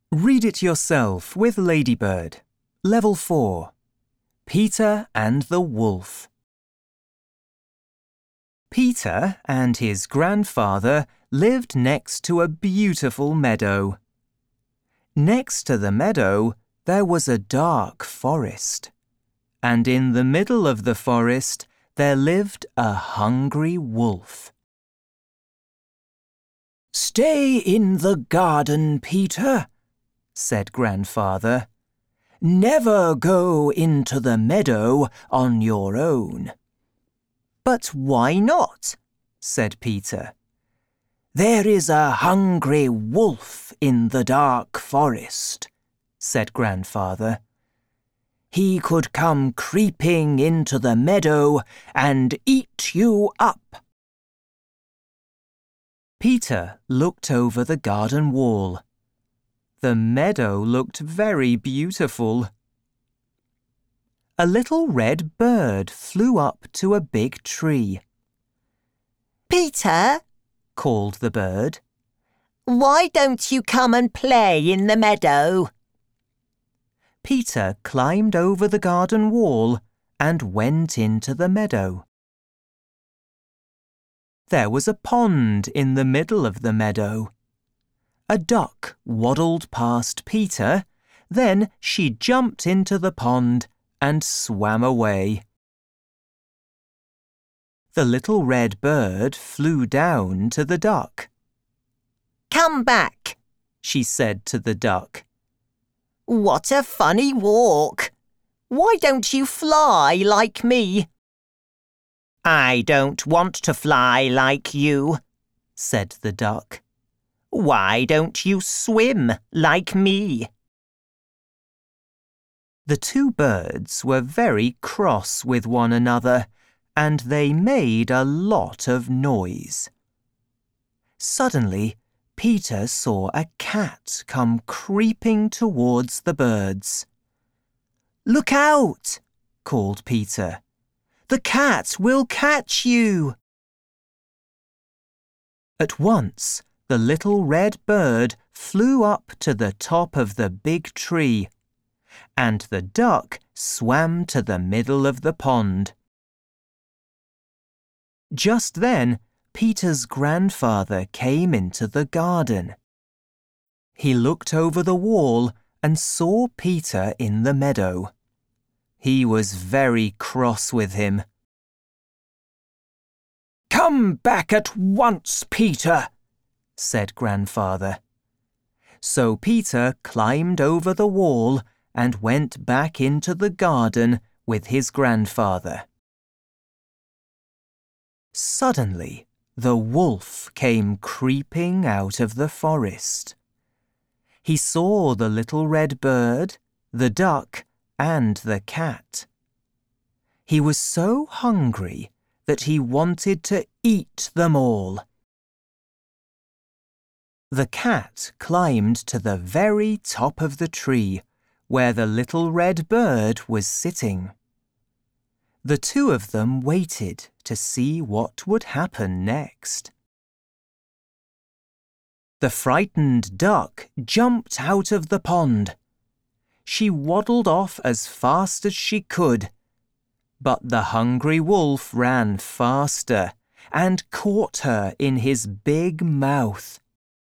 Read it yourself with Ladybird. Level 4. Peter and the Wolf. Peter and his grandfather lived next to a beautiful meadow. Next to the meadow, there was a dark forest. And in the middle of the forest, there lived a hungry wolf. "Stay in the garden, Peter," said Grandfather. "Never go into the meadow on your own." "But why not?" said Peter. "There is a hungry wolf in the dark forest," said Grandfather. "He could come creeping into the meadow and eat you up." Peter looked over the garden wall. The meadow looked very beautiful. A little red bird flew up to a big tree. "Peter," called the bird, "why don't you come and play in the meadow?" Peter climbed over the garden wall and went into the meadow. There was a pond in the middle of the meadow. A duck waddled past Peter, then she jumped into the pond and swam away. The little red bird flew down to the duck. "Come back," she said to the duck. "What a funny walk. Why don't you fly like me?" "I don't want to fly like you," said the duck. "Why don't you swim like me?" The two birds were very cross with one another, and they made a lot of noise. Suddenly, Peter saw a cat come creeping towards the birds. "Look out!" called Peter. "The cat will catch you!" At once, the little red bird flew up to the top of the big tree, and the duck swam to the middle of the pond. Just then, Peter's grandfather came into the garden. He looked over the wall and saw Peter in the meadow. He was very cross with him. "Come back at once, Peter," said Grandfather. So Peter climbed over the wall and went back into the garden with his grandfather. Suddenly, the wolf came creeping out of the forest. He saw the little red bird, the duck, and the cat. He was so hungry that he wanted to eat them all. The cat climbed to the very top of the tree where the little red bird was sitting. The two of them waited to see what would happen next. The frightened duck jumped out of the pond. She waddled off as fast as she could, but the hungry wolf ran faster and caught her in his big mouth.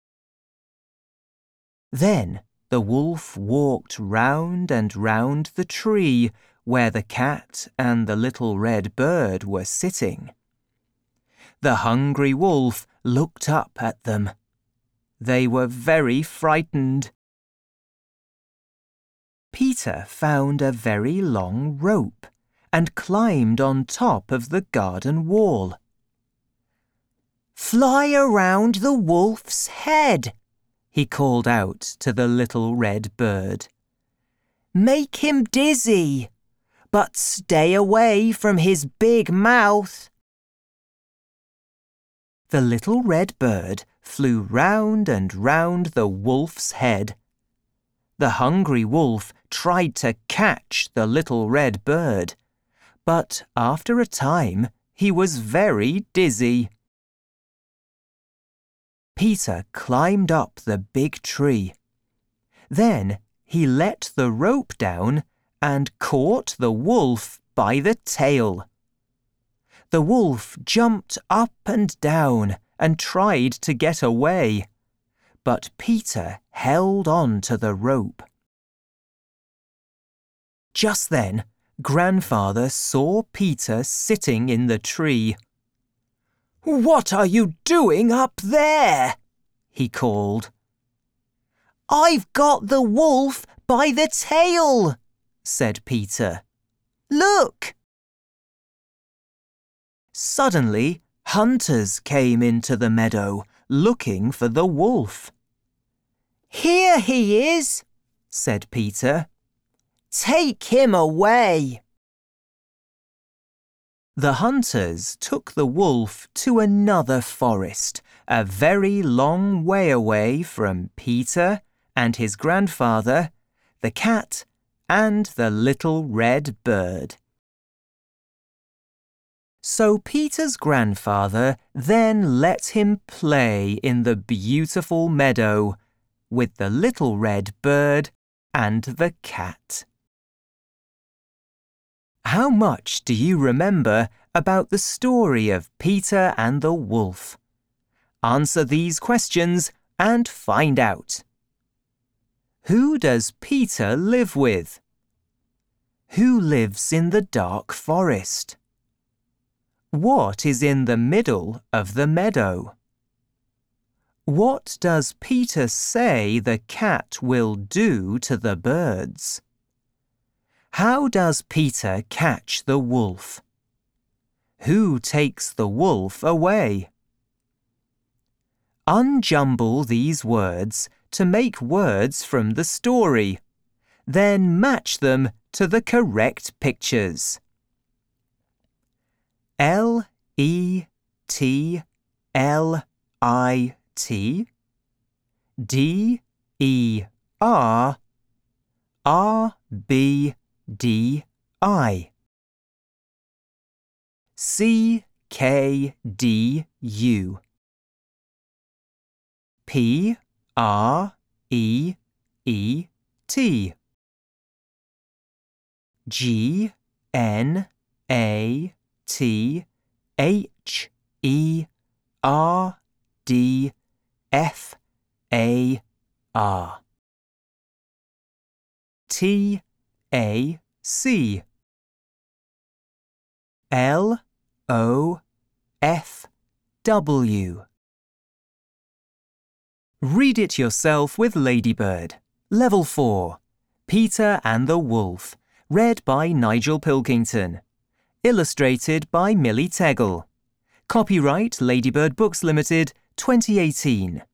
Then the wolf walked round and round the tree where the cat and the little red bird were sitting. The hungry wolf looked up at them. They were very frightened. Peter found a very long rope and climbed on top of the garden wall. "Fly around the wolf's head," he called out to the little red bird. "Make him dizzy, but stay away from his big mouth." The little red bird flew round and round the wolf's head. The hungry wolf tried to catch the little red bird, but after a time he was very dizzy. Peter climbed up the big tree. Then he let the rope down and caught the wolf by the tail. The wolf jumped up and down and tried to get away, but Peter held on to the rope. Just then, Grandfather saw Peter sitting in the tree. "What are you doing up there?" he called. "I've got the wolf by the tail," said Peter. "Look!" Suddenly, hunters came into the meadow looking for the wolf. "Here he is," said Peter. "Take him away." The hunters took the wolf to another forest, a very long way away from Peter and his grandfather, the cat, and the little red bird. So Peter's grandfather then let him play in the beautiful meadow with the little red bird and the cat. How much do you remember about the story of Peter and the wolf? Answer these questions and find out. Who does Peter live with? Who lives in the dark forest? What is in the middle of the meadow? What does Peter say the cat will do to the birds? How does Peter catch the wolf? Who takes the wolf away? Unjumble these words to make words from the story. Then match them to the correct pictures. L-E-T-L-I-T D-E-R-R-B-D-I C-K-D-U P-R-E-E-T G-N-A-T-H-E-R-D-F-A-R T-A-C L-O-F-W. Read it yourself with Ladybird. Level 4. Peter and the Wolf. Read by Nigel Pilkington. Illustrated by Millie Tegel. Copyright Ladybird Books Limited, 2018.